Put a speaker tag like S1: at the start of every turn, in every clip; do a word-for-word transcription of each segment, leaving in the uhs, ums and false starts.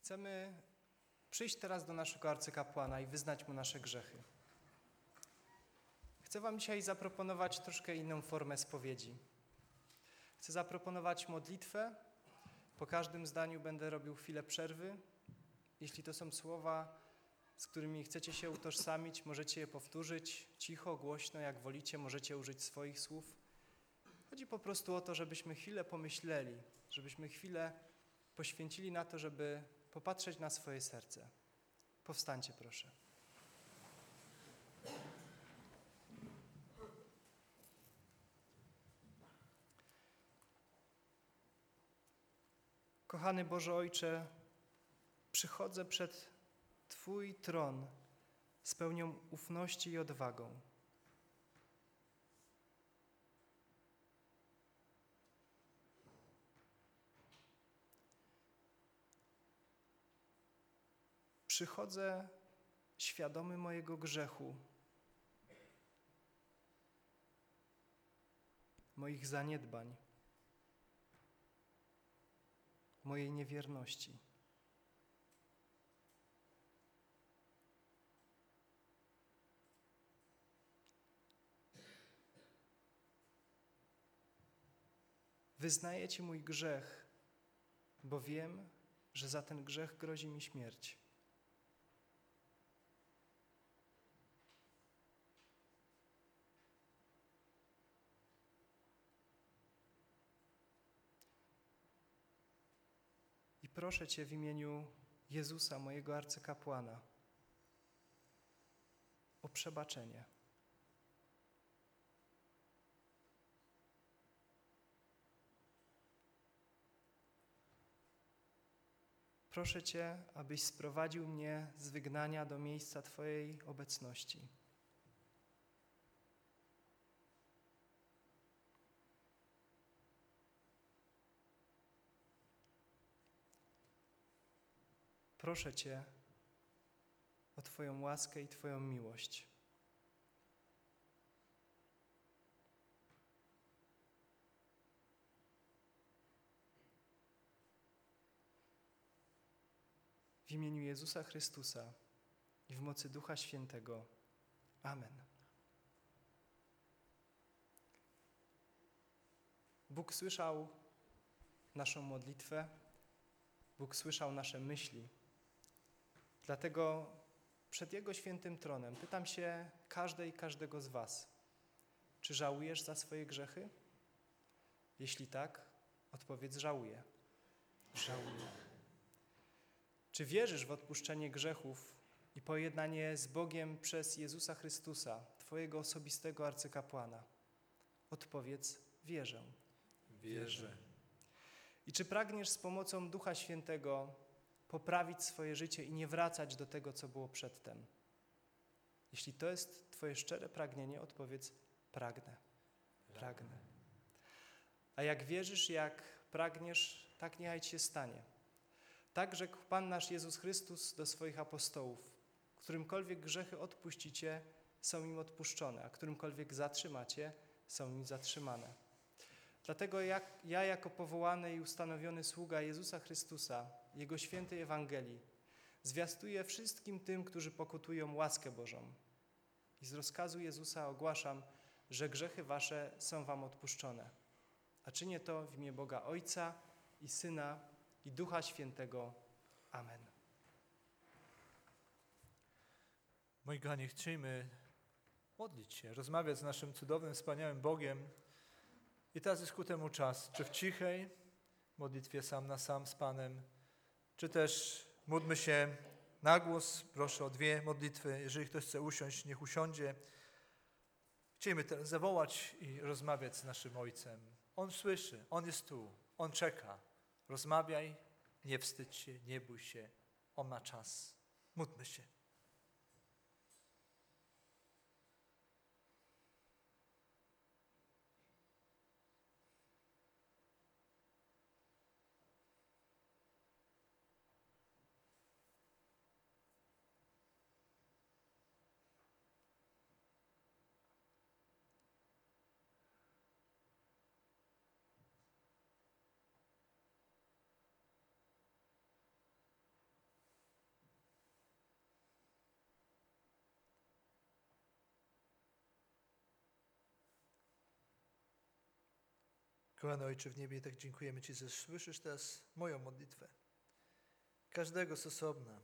S1: Chcemy przyjść teraz do naszego arcykapłana i wyznać mu nasze grzechy. Chcę wam dzisiaj zaproponować troszkę inną formę spowiedzi. Chcę zaproponować modlitwę. Po każdym zdaniu będę robił chwilę przerwy. Jeśli to są słowa, z którymi chcecie się utożsamić, możecie je powtórzyć cicho, głośno, jak wolicie, możecie użyć swoich słów. Chodzi po prostu o to, żebyśmy chwilę pomyśleli, żebyśmy chwilę poświęcili na to, żeby popatrzeć na swoje serce. Powstańcie, proszę. Kochany Boże Ojcze, przychodzę przed Twój tron z pełnią ufności i odwagą. Przychodzę świadomy mojego grzechu, moich zaniedbań, mojej niewierności. Wyznaję Ci mój grzech, bo wiem, że za ten grzech grozi mi śmierć. I proszę Cię w imieniu Jezusa, mojego arcykapłana, o przebaczenie. Proszę Cię, abyś sprowadził mnie z wygnania do miejsca Twojej obecności. Proszę Cię o Twoją łaskę i Twoją miłość. W imieniu Jezusa Chrystusa i w mocy Ducha Świętego. Amen. Bóg słyszał naszą modlitwę, Bóg słyszał nasze myśli. Dlatego przed Jego świętym tronem pytam się każdej i każdego z was, czy żałujesz za swoje grzechy? Jeśli tak, odpowiedz: żałuję. Żałuję. Czy wierzysz w odpuszczenie grzechów i pojednanie z Bogiem przez Jezusa Chrystusa, Twojego osobistego arcykapłana? Odpowiedz: wierzę.
S2: Wierzę.
S1: I czy pragniesz z pomocą Ducha Świętego poprawić swoje życie i nie wracać do tego, co było przedtem? Jeśli to jest Twoje szczere pragnienie, odpowiedz: pragnę. Pragnę. A jak wierzysz, jak pragniesz, tak niechaj Ci się stanie. Tak rzekł Pan nasz Jezus Chrystus do swoich apostołów: którymkolwiek grzechy odpuścicie, są im odpuszczone, a którymkolwiek zatrzymacie, są im zatrzymane. Dlatego jak, ja jako powołany i ustanowiony sługa Jezusa Chrystusa, Jego świętej Ewangelii, zwiastuję wszystkim tym, którzy pokutują łaskę Bożą. I z rozkazu Jezusa ogłaszam, że grzechy wasze są wam odpuszczone. A czynię to w imię Boga Ojca i Syna i Ducha Świętego. Amen.
S2: Moi kochani, chcielibyśmy modlić się, rozmawiać z naszym cudownym, wspaniałym Bogiem. I teraz jest ku temu czas, czy w cichej modlitwie sam na sam z Panem, czy też módlmy się na głos. Proszę o dwie modlitwy. Jeżeli ktoś chce usiąść, niech usiądzie. Chcielibyśmy teraz zawołać i rozmawiać z naszym Ojcem. On słyszy, On jest tu, On czeka. Rozmawiaj, nie wstydź się, nie bój się. On ma czas. Módlmy się. Kochany Ojcze w niebie, i tak dziękujemy Ci, że słyszysz teraz moją modlitwę. Każdego z osobna.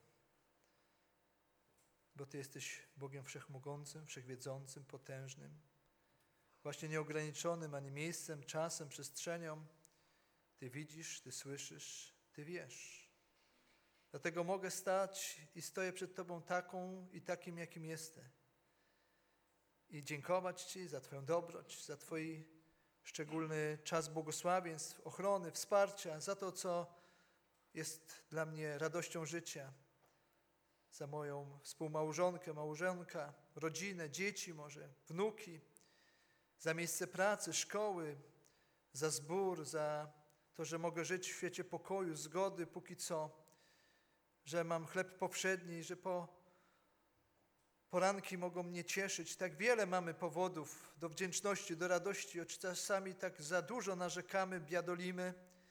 S2: Bo Ty jesteś Bogiem wszechmogącym, wszechwiedzącym, potężnym, właśnie nieograniczonym ani miejscem, czasem, przestrzenią. Ty widzisz, Ty słyszysz, Ty wiesz. Dlatego mogę stać i stoję przed Tobą taką i takim, jakim jestem. I dziękować Ci za Twoją dobroć, za Twój szczególny czas błogosławieństw, ochrony, wsparcia, za to, co jest dla mnie radością życia, za moją współmałżonkę, małżonka, rodzinę, dzieci może, wnuki, za miejsce pracy, szkoły, za zbór, za to, że mogę żyć w świecie pokoju, zgody póki co, że mam chleb powszedni, że po poranki mogą mnie cieszyć. Tak wiele mamy powodów do wdzięczności, do radości, choć czasami tak za dużo narzekamy, biadolimy,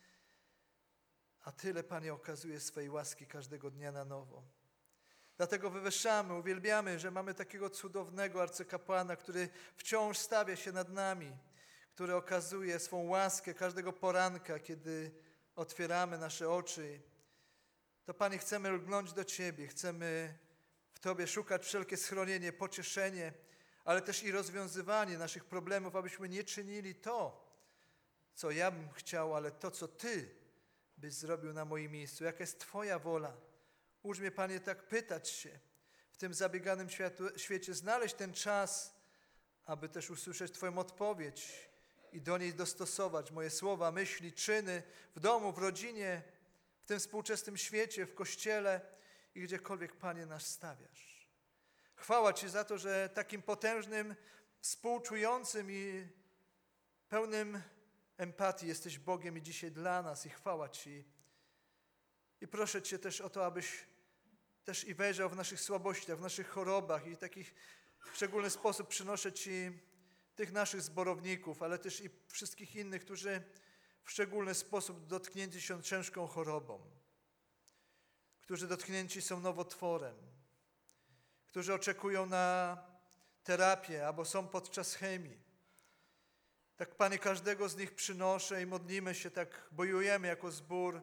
S2: a tyle, Panie, okazuje swej łaski każdego dnia na nowo. Dlatego wywyższamy, uwielbiamy, że mamy takiego cudownego arcykapłana, który wciąż stawia się nad nami, który okazuje swą łaskę każdego poranka, kiedy otwieramy nasze oczy. To, Panie, chcemy lgnąć do Ciebie, chcemy w Tobie szukać wszelkie schronienie, pocieszenie, ale też i rozwiązywanie naszych problemów, abyśmy nie czynili to, co ja bym chciał, ale to, co Ty byś zrobił na moim miejscu. Jaka jest Twoja wola? Ucz mnie, Panie, tak pytać się w tym zabieganym światu, świecie, znaleźć ten czas, aby też usłyszeć Twoją odpowiedź i do niej dostosować moje słowa, myśli, czyny w domu, w rodzinie, w tym współczesnym świecie, w Kościele i gdziekolwiek, Panie, nas stawiasz. Chwała Ci za to, że takim potężnym, współczującym i pełnym empatii jesteś Bogiem i dzisiaj dla nas i chwała Ci. I proszę Cię też o to, abyś też i wejrzał w naszych słabościach, w naszych chorobach i w takich w szczególny sposób przynoszę Ci tych naszych zborowników, ale też i wszystkich innych, którzy w szczególny sposób dotknięci są ciężką chorobą, którzy dotknięci są nowotworem, którzy oczekują na terapię albo są podczas chemii. Tak, Panie, każdego z nich przynoszę i modlimy się, tak bojujemy jako zbór,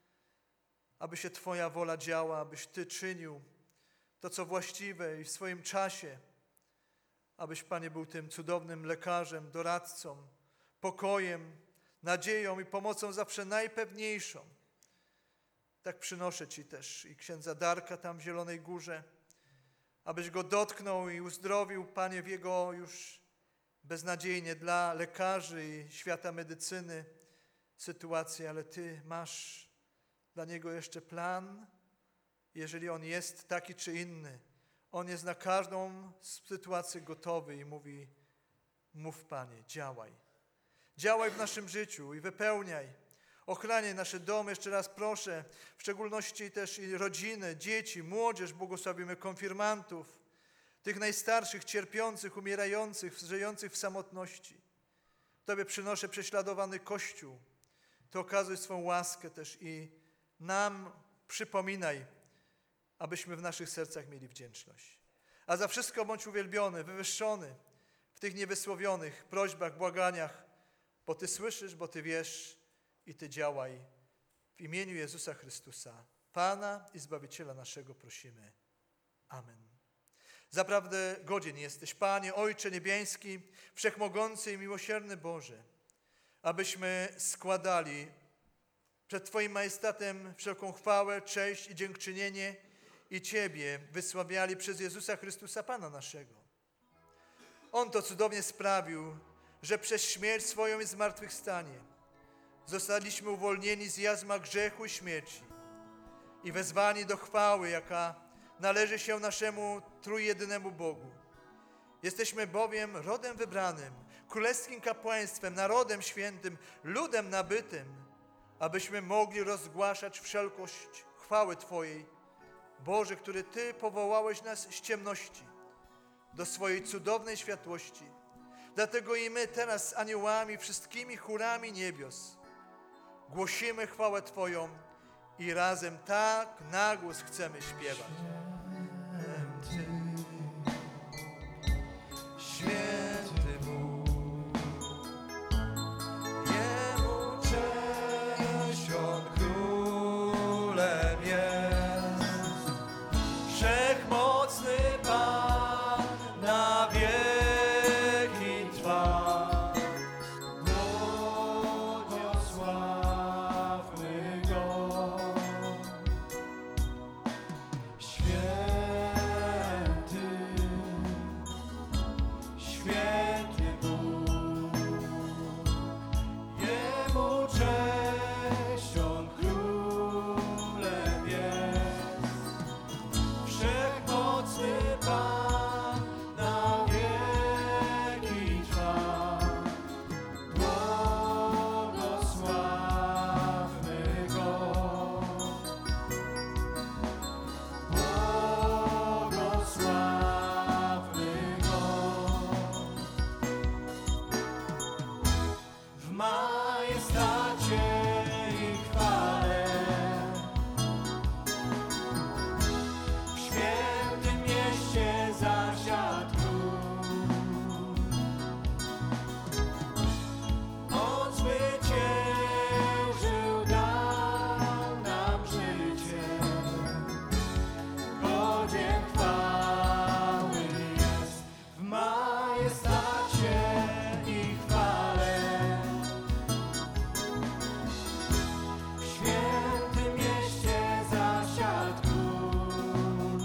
S2: aby się Twoja wola działa, abyś Ty czynił to, co właściwe i w swoim czasie, abyś, Panie, był tym cudownym lekarzem, doradcą, pokojem, nadzieją i pomocą zawsze najpewniejszą. Tak przynoszę Ci też i księdza Darka tam w Zielonej Górze, abyś go dotknął i uzdrowił, Panie, w jego już beznadziejnie dla lekarzy i świata medycyny sytuacji, ale Ty masz dla niego jeszcze plan, jeżeli on jest taki czy inny. On jest na każdą sytuację gotowy i mówi: mów, Panie, działaj. Działaj w naszym życiu i wypełniaj. Ochraniaj nasze domy, jeszcze raz proszę, w szczególności też i rodziny, dzieci, młodzież, błogosławimy konfirmantów, tych najstarszych, cierpiących, umierających, żyjących w samotności. Tobie przynoszę prześladowany Kościół. Ty okazuj swą łaskę też i nam przypominaj, abyśmy w naszych sercach mieli wdzięczność. A za wszystko bądź uwielbiony, wywyższony w tych niewysłowionych prośbach, błaganiach, bo Ty słyszysz, bo Ty wiesz i Ty działaj. W imieniu Jezusa Chrystusa, Pana i Zbawiciela naszego prosimy. Amen. Zaprawdę godzien jesteś, Panie, Ojcze Niebiański, Wszechmogący i Miłosierny Boże, abyśmy składali przed Twoim majestatem wszelką chwałę, cześć i dziękczynienie i Ciebie wysławiali przez Jezusa Chrystusa, Pana naszego. On to cudownie sprawił, że przez śmierć swoją i zmartwychwstanie zostaliśmy uwolnieni z jarzma grzechu i śmierci i wezwani do chwały, jaka należy się naszemu trójjedynemu Bogu. Jesteśmy bowiem rodem wybranym, królewskim kapłaństwem, narodem świętym, ludem nabytym, abyśmy mogli rozgłaszać wszelkość chwały Twojej, Boże, który Ty powołałeś nas z ciemności do swojej cudownej światłości. Dlatego i my teraz z aniołami, wszystkimi chórami niebios głosimy chwałę Twoją i razem tak na głos chcemy śpiewać. Ty, święty Bóg, Cię i chwalę. W świętym mieście zasiadł Król.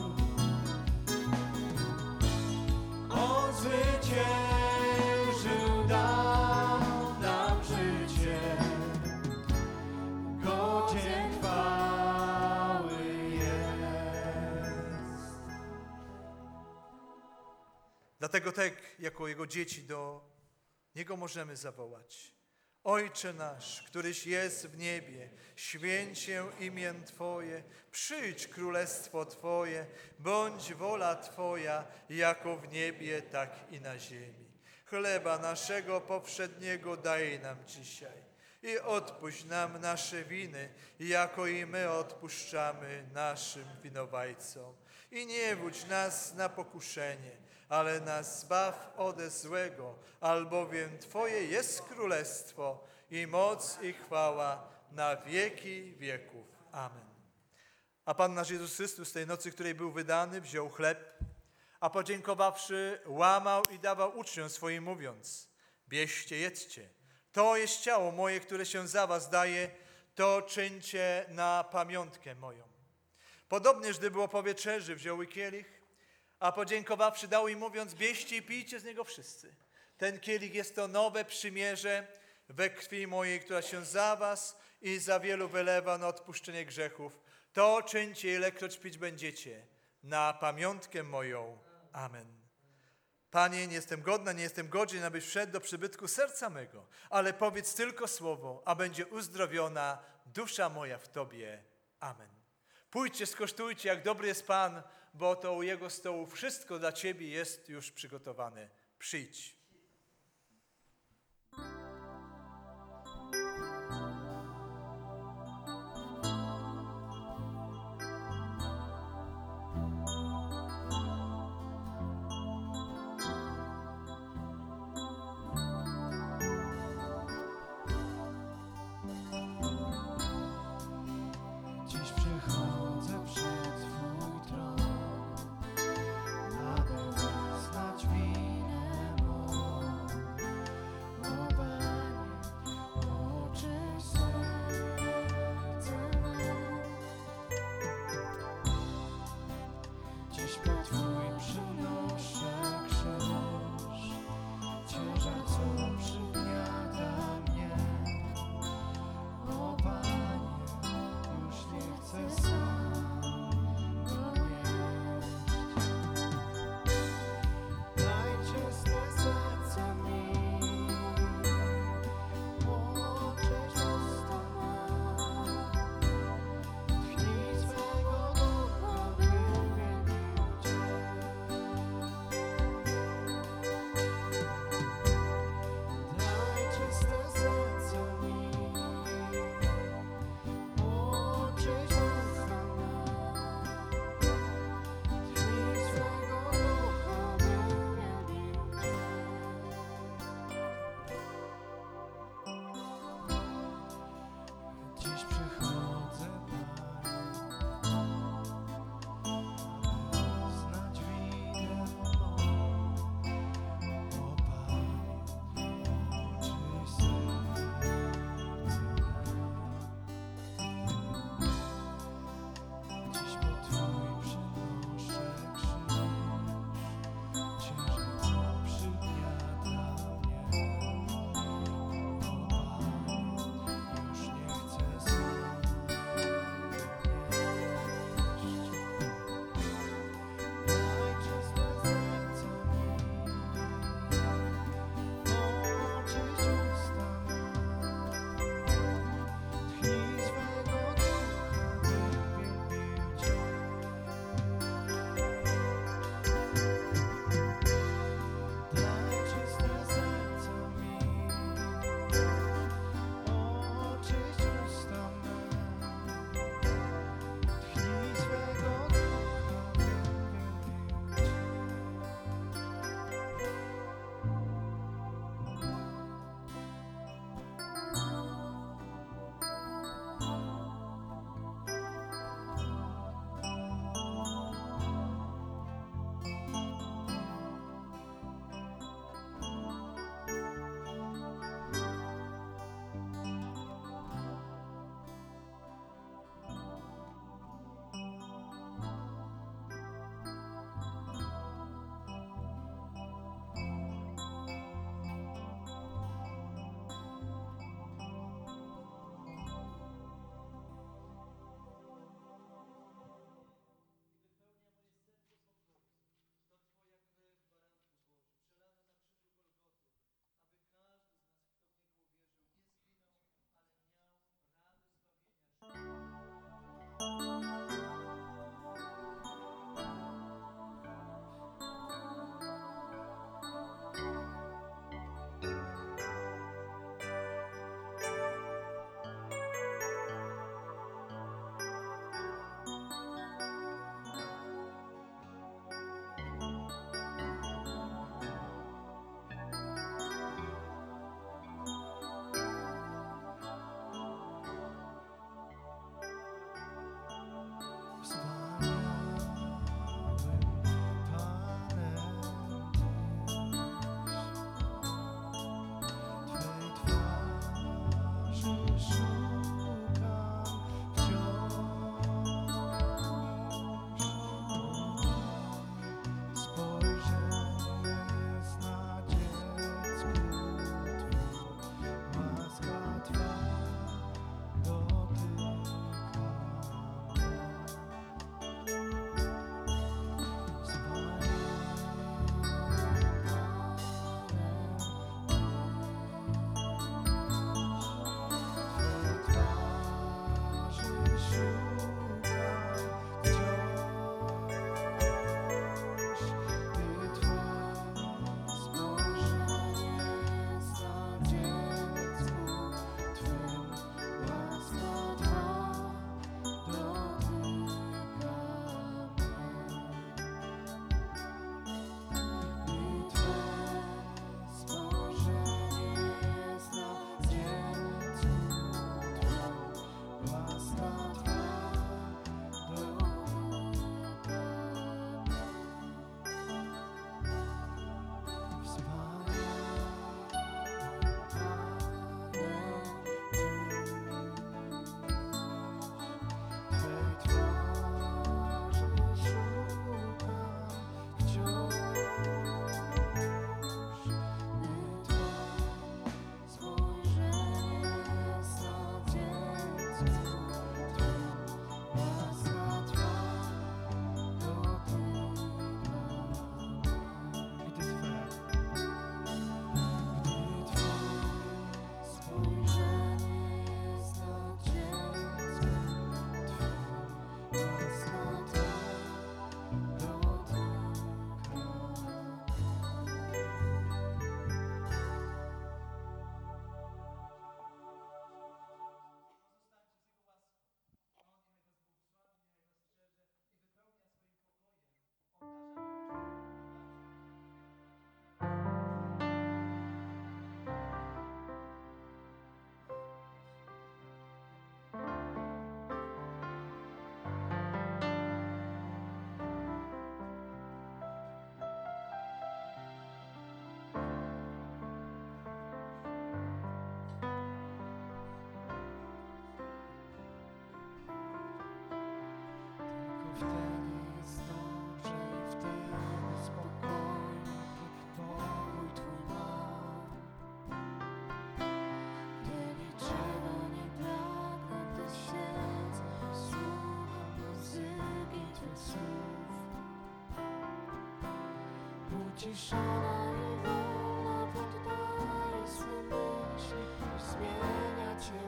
S2: On zwyciężył, dał nam życie, godzien chwały jest. Dlatego tak, jako Jego dzieci, do Niego możemy zawołać: Ojcze nasz, któryś jest w niebie, święć się imię Twoje, przyjdź królestwo Twoje, bądź wola Twoja, jako w niebie, tak i na ziemi. Chleba naszego powszedniego daj nam dzisiaj i odpuść nam nasze winy, jako i my odpuszczamy naszym winowajcom. I nie wódź nas na pokuszenie, ale nas zbaw ode złego, albowiem Twoje jest królestwo i moc i chwała na wieki wieków. Amen. A Pan nasz Jezus Chrystus tej nocy, której był wydany, wziął chleb, a podziękowawszy, łamał i dawał uczniom swoim, mówiąc: bierzcie, jedzcie, to jest ciało moje, które się za was daje, to czyńcie na pamiątkę moją. Podobnież, gdy było po wieczerzy, wziął i kielich, a podziękowawszy, dał im, mówiąc: bierzcie i pijcie z niego wszyscy. Ten kielich jest to nowe przymierze we krwi mojej, która się za was i za wielu wylewa na odpuszczenie grzechów. To czyńcie, ilekroć pić będziecie, na pamiątkę moją. Amen. Panie, nie jestem godna, nie jestem godzien, abyś wszedł do przybytku serca mego, ale powiedz tylko słowo, a będzie uzdrowiona dusza moja w Tobie. Amen. Pójdźcie, skosztujcie, jak dobry jest Pan, bo to u Jego stołu wszystko dla Ciebie jest już przygotowane. Przyjdź.
S3: Dziś przychodzę przed Twój tron, aby wyznać winę mą. Uciszona i wolna poddaję swe myśli i zmienia Cię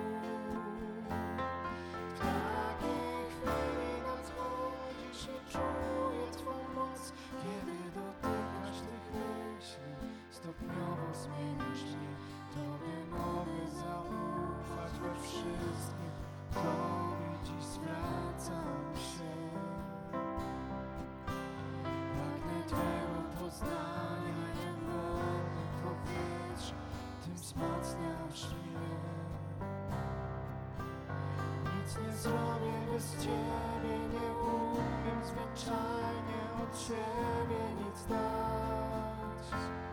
S3: mógł. W takiej chwili nadchodzisz i czuję Twą moc, kiedy dotykasz tych myśli, stopniowo zmieniasz mnie. Tobie mogę zaufać we wszystkim, Tobie dziś zwracam się. Poznania, jak wolne powietrze, tym wzmacniasz mnie. Nic nie zrobię bez Ciebie, nie umiem zwyczajnie od siebie nic dać.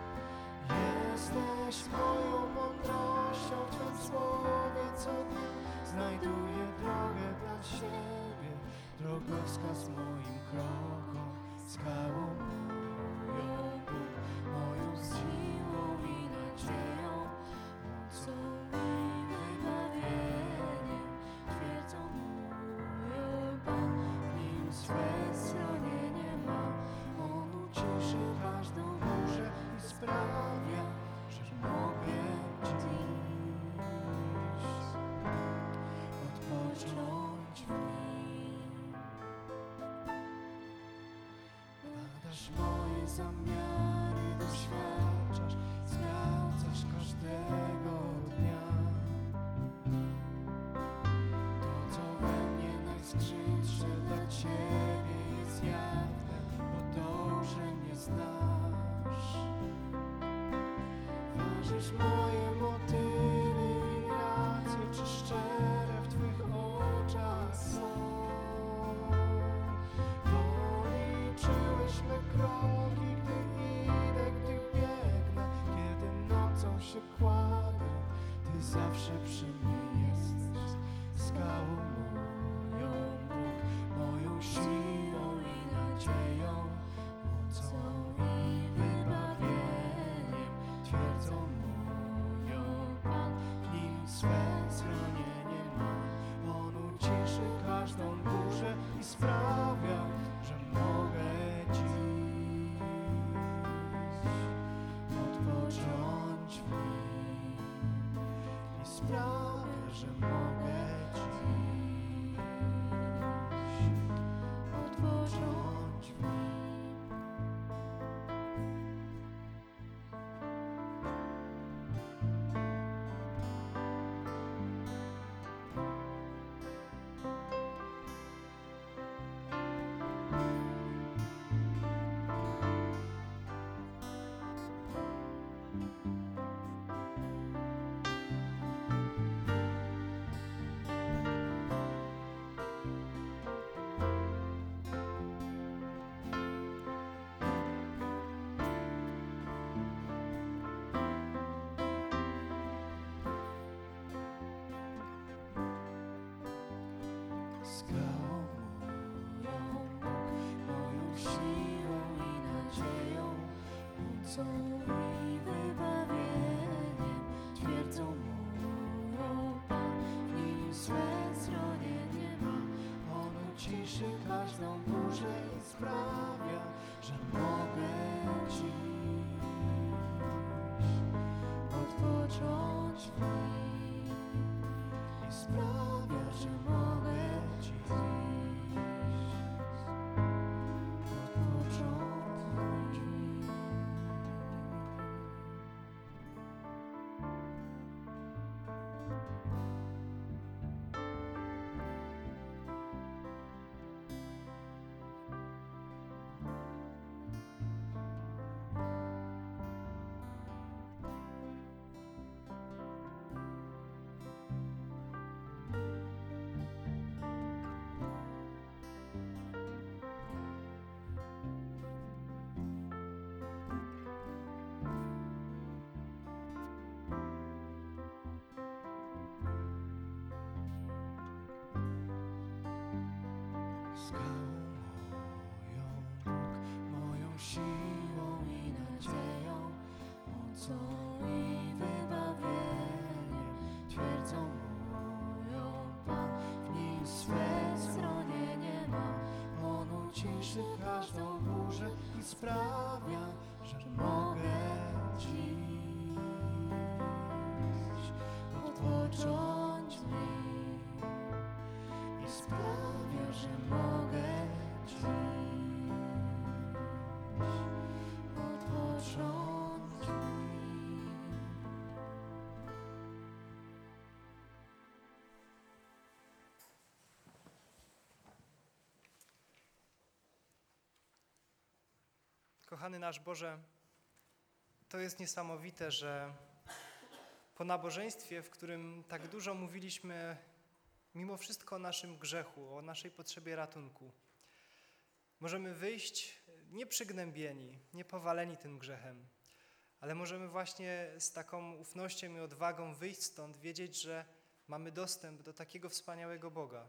S3: Jesteś moją mądrością, w Twym słowie co dnia znajduję drogę dla siebie, drogowskaz moim krokom, skałą moją siłą i nadzieją, mocą i wybawieniem, twierdzą mój Pan, w nim swe schronienie mam. On uciszy każdą burzę i sprawia, że mogę dziś odpocząć w nim. Ważysz moje zamiary, doświadczasz, sprawdzasz każdego dnia. To, co we mnie najskrzydsze dla Ciebie jest jawne, bo dobrze mnie znasz. Ważysz moje motywy i racje, czy szczere w Twych oczach są. Policzyłeś me kroki, gdy idę, gdy biegnę, kiedy nocą się kładę. Ty zawsze przy mnie jesteś, skałą moją, Bóg, moją siłą i nadzieją, mocą i wybawieniem, twierdzą moją, Pan, w nim swe schronienie ma. On uciszy każdą burzę i sprawia, że mogę dziś odpocząć w nim i sprawia, że mogę dziś odpocząć w nim. Skałą moją, Bóg, moją siłą i nadzieją, mocą i wybawieniem, twierdzą moją, Pan, w nim swe schronienie ma. On uciszy każdą burzę i sprawia, że mogę dziś odpocząć w nim i sprawia, że mogę dziś odpocząć w nim. Skałą moją, Bóg, moją siłą i nadzieją, mocą i wybawieniem, twierdzą moją, Pan, w nim swe schronienie ma. On uciszy każdą burzę i sprawia, że mogę dziś odpocząć w nim i sprawia, że mogę dziś odpocząć w nim.
S1: Kochany nasz Boże, to jest niesamowite, że po nabożeństwie, w którym tak dużo mówiliśmy mimo wszystko o naszym grzechu, o naszej potrzebie ratunku, możemy wyjść nieprzygnębieni, niepowaleni tym grzechem, ale możemy właśnie z taką ufnością i odwagą wyjść stąd, wiedzieć, że mamy dostęp do takiego wspaniałego Boga,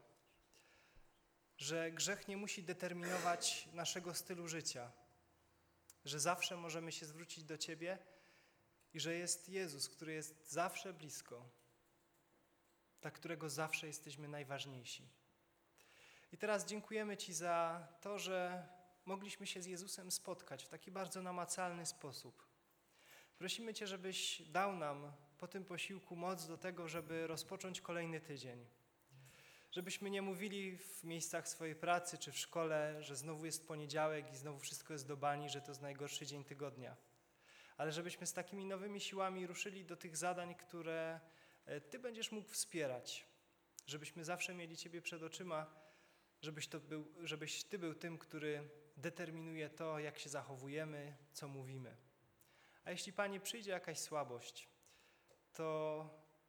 S1: że grzech nie musi determinować naszego stylu życia, że zawsze możemy się zwrócić do Ciebie i że jest Jezus, który jest zawsze blisko, dla którego zawsze jesteśmy najważniejsi. I teraz dziękujemy Ci za to, że mogliśmy się z Jezusem spotkać w taki bardzo namacalny sposób. Prosimy Cię, żebyś dał nam po tym posiłku moc do tego, żeby rozpocząć kolejny tydzień. Żebyśmy nie mówili w miejscach swojej pracy czy w szkole, że znowu jest poniedziałek i znowu wszystko jest do bani, że to jest najgorszy dzień tygodnia. Ale żebyśmy z takimi nowymi siłami ruszyli do tych zadań, które Ty będziesz mógł wspierać. Żebyśmy zawsze mieli Ciebie przed oczyma, żebyś, to był, żebyś Ty był tym, który determinuje to, jak się zachowujemy, co mówimy. A jeśli, Panie, przyjdzie jakaś słabość, to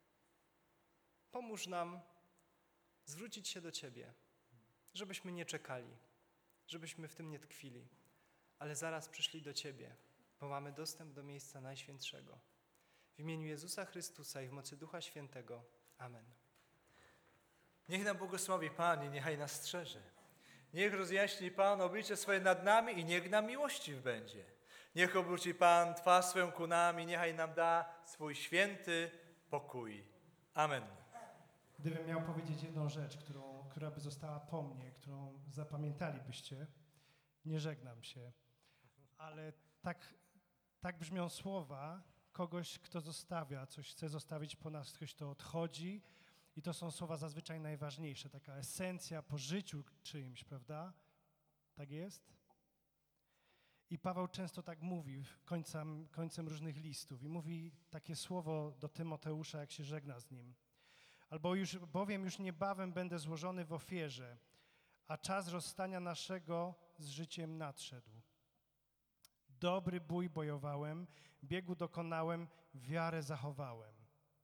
S1: pomóż nam zwrócić się do Ciebie, żebyśmy nie czekali, żebyśmy w tym nie tkwili, ale zaraz przyszli do Ciebie, bo mamy dostęp do miejsca Najświętszego. W imieniu Jezusa Chrystusa i w mocy Ducha Świętego. Amen.
S2: Niech nam błogosławi Pan i niechaj nas strzeże. Niech rozjaśni Pan oblicze swoje nad nami i niech nam miłościw będzie. Niech obróci Pan twarz swoją ku nam i niechaj nam da swój święty pokój. Amen.
S4: Gdybym miał powiedzieć jedną rzecz, którą, która by została po mnie, którą zapamiętalibyście, nie żegnam się, ale tak, tak brzmią słowa kogoś, kto zostawia, coś chce zostawić po nas, ktoś, kto odchodzi i to są słowa zazwyczaj najważniejsze, taka esencja po życiu czyimś, prawda? Tak jest? I Paweł często tak mówi końcem, końcem różnych listów i mówi takie słowo do Tymoteusza, jak się żegna z nim. Albo już, bowiem już niebawem będę złożony w ofierze, a czas rozstania naszego z życiem nadszedł. Dobry bój bojowałem, biegu dokonałem, wiarę zachowałem.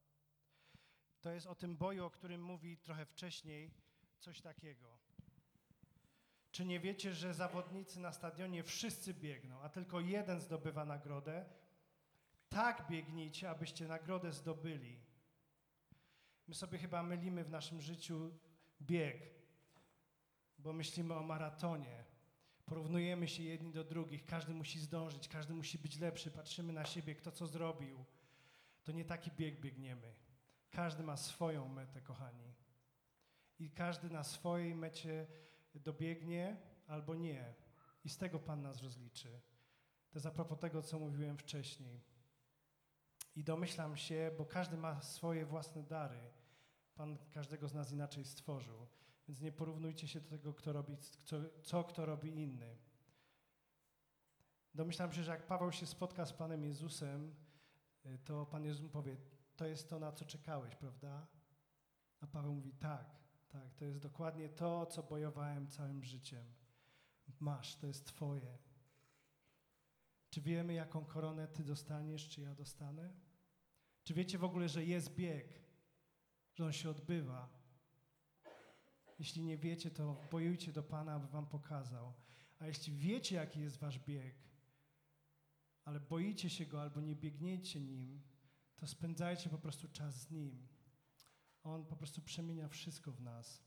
S4: To jest o tym boju, o którym mówi trochę wcześniej, coś takiego. Czy nie wiecie, że zawodnicy na stadionie wszyscy biegną, a tylko jeden zdobywa nagrodę? Tak biegnijcie, abyście nagrodę zdobyli. My sobie chyba mylimy w naszym życiu bieg, bo myślimy o maratonie. Porównujemy się jedni do drugich, każdy musi zdążyć, każdy musi być lepszy, patrzymy na siebie, kto co zrobił. To nie taki bieg biegniemy. Każdy ma swoją metę, kochani. I każdy na swojej mecie dobiegnie albo nie. I z tego Pan nas rozliczy. To jest a propos tego, co mówiłem wcześniej. I domyślam się, bo każdy ma swoje własne dary. Pan każdego z nas inaczej stworzył. Więc nie porównujcie się do tego, kto robi, co, co kto robi inny. Domyślam się, że jak Paweł się spotka z Panem Jezusem, to Pan Jezus mu powie, to jest to, na co czekałeś, prawda? A Paweł mówi, tak, tak, to jest dokładnie to, co bojowałem całym życiem. Masz, to jest Twoje. Czy wiemy, jaką koronę Ty dostaniesz, czy ja dostanę? Czy wiecie w ogóle, że jest bieg, że on się odbywa? Jeśli nie wiecie, to bojujcie do Pana, aby wam pokazał. A jeśli wiecie, jaki jest wasz bieg, ale boicie się go albo nie biegniecie nim, to spędzajcie po prostu czas z nim. On po prostu przemienia wszystko w nas.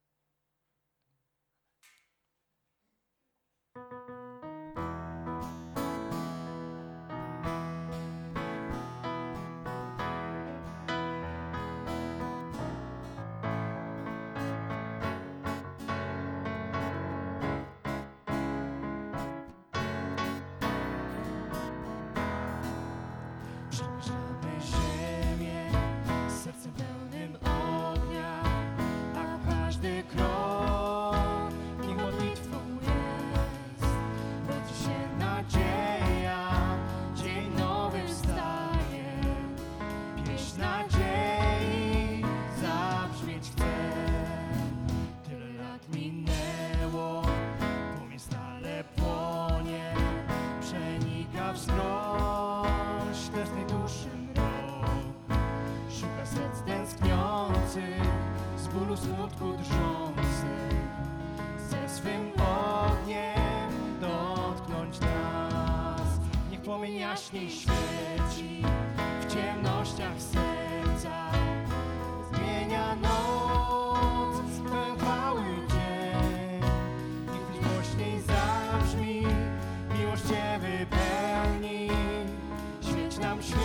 S3: Przemierzamy ziemię sercem pełnym ognia, a każdy krok niech modlitwą jest. Rodzi się nadzieja, dzień nowy wstaje, pieśń nadziei zabrzmieć chce. Tyle lat minęło, płomień stale płonie, przenika wskroś każdej duszy mrok. Szuka serc tęskniących, z bólu smutku drżących, ze swym ogniem dotknąć nas. Niech płomień jaśniej świeci w ciemnościach serca, zmienia noc w ten chwały dzień. Niech choć głośniej zabrzmi, miłość Cię wypełni. Świeć nam świeć,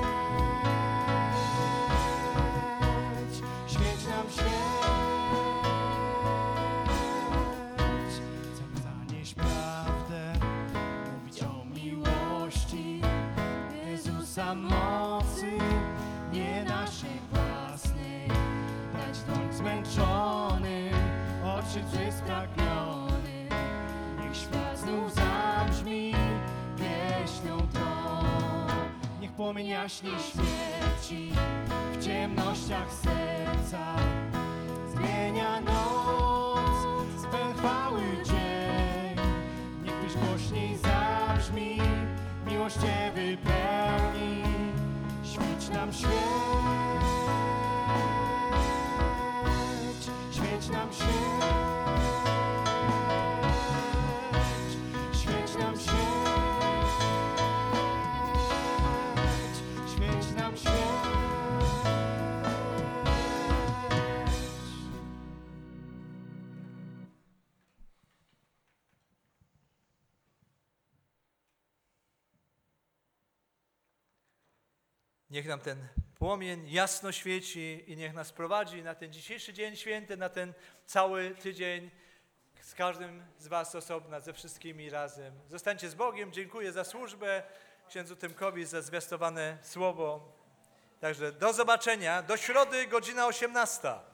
S3: świeć nam świeć. Chcemy zanieść prawdę, mówić o miłości Jezusa mocy, nie naszej własnej. Dać dłoń zmęczony zobaczyć spragniony. Niech świat znów zabrzmi pieśnią tą. Niech płomień jaśniej świeci w ciemnościach serca. Zmienia noc w chwały dzień. Niech byś głośniej zabrzmi, miłość Cię wypełni. Świeć nam świeć, świeć nam świeć, świeć nam świeć, świeć nam świeć.
S2: Niech nam ten płomień jasno świeci i niech nas prowadzi na ten dzisiejszy dzień święty, na ten cały tydzień, z każdym z was osobna, ze wszystkimi razem. Zostańcie z Bogiem. Dziękuję za służbę księdzu Tymkowi, za zwiastowane słowo. Także do zobaczenia. Do środy, godzina osiemnasta.